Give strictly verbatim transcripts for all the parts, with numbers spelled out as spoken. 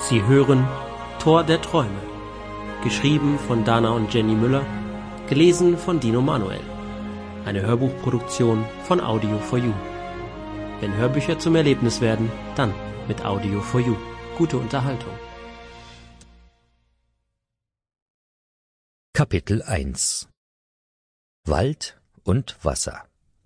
Sie hören Tor der Träume, geschrieben von Dana und Jenny Müller, gelesen von Dino Manuel. Eine Hörbuchproduktion von Audio for You. Wenn Hörbücher zum Erlebnis werden, dann mit Audio for You. Gute Unterhaltung. Kapitel eins Wald und Wasser.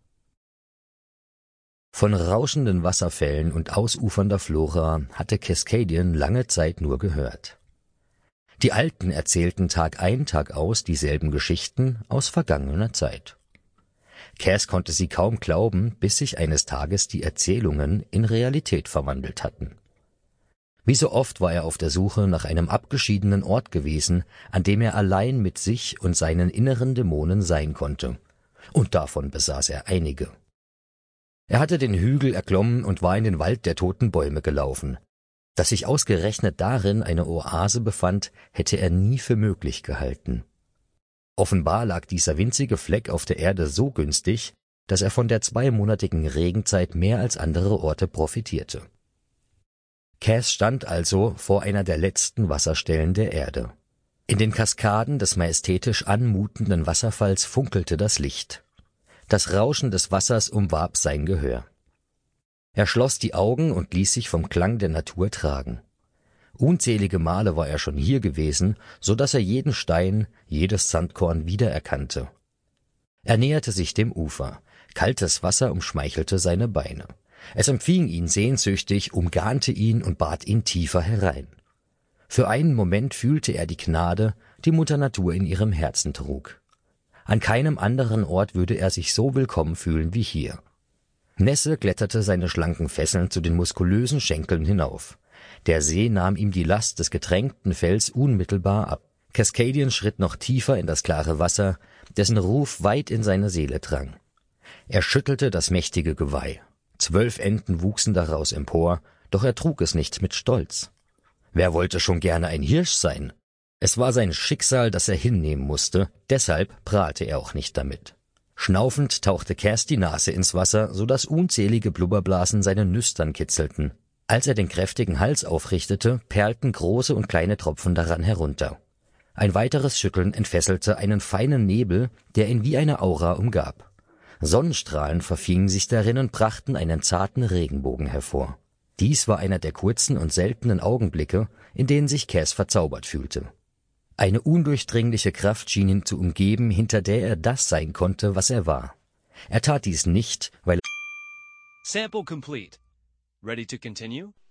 Von rauschenden Wasserfällen und ausufernder Flora hatte Cascadian lange Zeit nur gehört. Die Alten erzählten Tag ein, Tag aus dieselben Geschichten aus vergangener Zeit. Cass konnte sie kaum glauben, bis sich eines Tages die Erzählungen in Realität verwandelt hatten. Wie so oft war er auf der Suche nach einem abgeschiedenen Ort gewesen, an dem er allein mit sich und seinen inneren Dämonen sein konnte. Und davon besaß er einige. Er hatte den Hügel erklommen und war in den Wald der toten Bäume gelaufen. Dass sich ausgerechnet darin eine Oase befand, hätte er nie für möglich gehalten. Offenbar lag dieser winzige Fleck auf der Erde so günstig, dass er von der zweimonatigen Regenzeit mehr als andere Orte profitierte. Cass stand also vor einer der letzten Wasserstellen der Erde. In den Kaskaden des majestätisch anmutenden Wasserfalls funkelte das Licht. Das Rauschen des Wassers umwarb sein Gehör. Er schloss die Augen und ließ sich vom Klang der Natur tragen. Unzählige Male war er schon hier gewesen, so dass er jeden Stein, jedes Sandkorn wiedererkannte. Er näherte sich dem Ufer. Kaltes Wasser umschmeichelte seine Beine. Es empfing ihn sehnsüchtig, umgarnte ihn und bat ihn tiefer herein. Für einen Moment fühlte er die Gnade, die Mutter Natur in ihrem Herzen trug. An keinem anderen Ort würde er sich so willkommen fühlen wie hier. Nässe glätterte seine schlanken Fesseln zu den muskulösen Schenkeln hinauf. Der See nahm ihm die Last des getränkten Fells unmittelbar ab. Cascadian schritt noch tiefer in das klare Wasser, dessen Ruf weit in seine Seele drang. Er schüttelte das mächtige Geweih. Zwölf Enten wuchsen daraus empor, doch er trug es nicht mit Stolz. Wer wollte schon gerne ein Hirsch sein? Es war sein Schicksal, das er hinnehmen musste, deshalb prahlte er auch nicht damit. Schnaufend tauchte Cass die Nase ins Wasser, so dass unzählige Blubberblasen seine Nüstern kitzelten. Als er den kräftigen Hals aufrichtete, perlten große und kleine Tropfen daran herunter. Ein weiteres Schütteln entfesselte einen feinen Nebel, der ihn wie eine Aura umgab. Sonnenstrahlen verfingen sich darin und brachten einen zarten Regenbogen hervor. Dies war einer der kurzen und seltenen Augenblicke, in denen sich Cass verzaubert fühlte. Eine undurchdringliche Kraft schien ihn zu umgeben, hinter der er das sein konnte, was er war. Er tat dies nicht, weil Sample complete. Ready to continue?